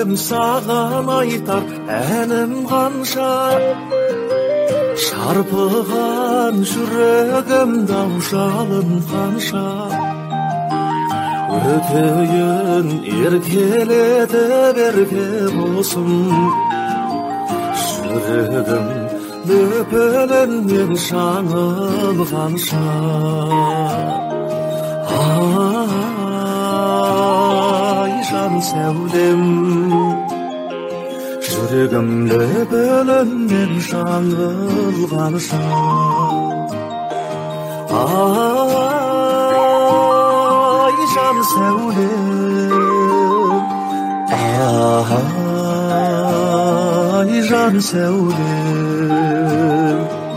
сәулем саған айтар әнім қанша, шарпыған жүрегім дау жалын қанша. Өтейін еркеледі берге болсын, жүрегім лүпілінен жаңылғанша. Ай жан сәулем, жүрегім лүпілінен жаңылғанша. Ай жан сәулем, ай жан сәулем.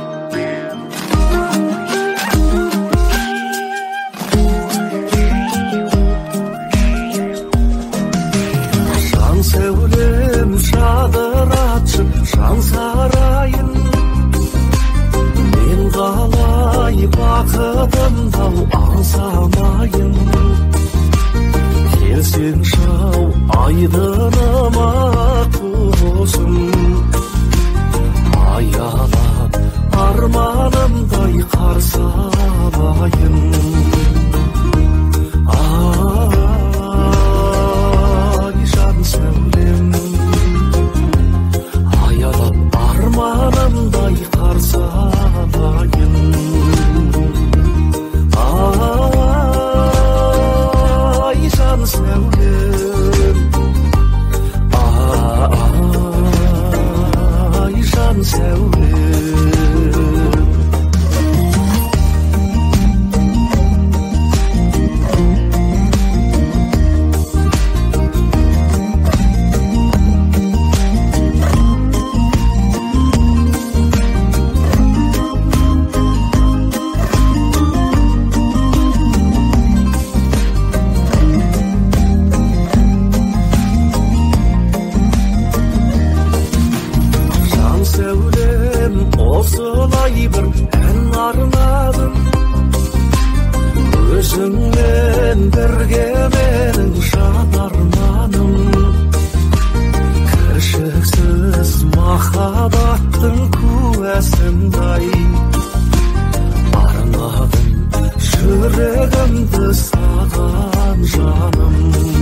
Жан сәулем жадыратшы жан сарайын, мен қалай бақытымды аңсамайын. Келсең шау айдыныма құлысым, аялап арманымдай қарсы алайын. Ай жан сәулем, аялап арманымдай қарсы алайын. Ай жан сәулем, ай жан сәулем. Осылай бір ән арнадым, өзіңмен бірге менің жан арманым. Кіршіксіз махаббаттың куәсіндей арнадым жүрегімді саған жаным.